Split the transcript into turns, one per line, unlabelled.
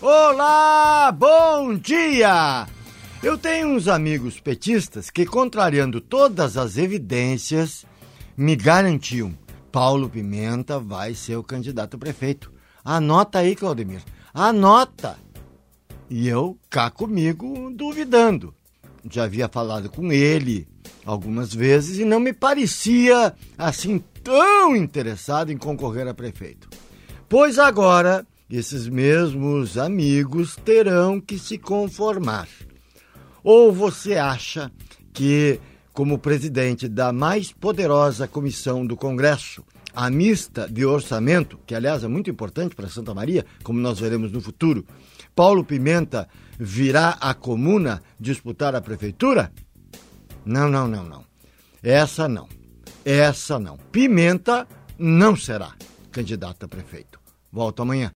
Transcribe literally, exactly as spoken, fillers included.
Olá, bom dia! Eu tenho uns amigos petistas que, contrariando todas as evidências, me garantiam: Paulo Pimenta vai ser o candidato a prefeito. Anota aí, Claudemir, anota! E eu cá comigo duvidando. Já havia falado com ele algumas vezes e não me parecia assim tão interessado em concorrer a prefeito. Pois agora, esses mesmos amigos terão que se conformar. Ou você acha que, como presidente da mais poderosa comissão do Congresso, a mista de orçamento, que aliás é muito importante para Santa Maria, como nós veremos no futuro, Paulo Pimenta virá à comuna disputar a prefeitura? Não, não, não, não. Essa não. Essa não. Pimenta não será candidato a prefeito. Volto amanhã.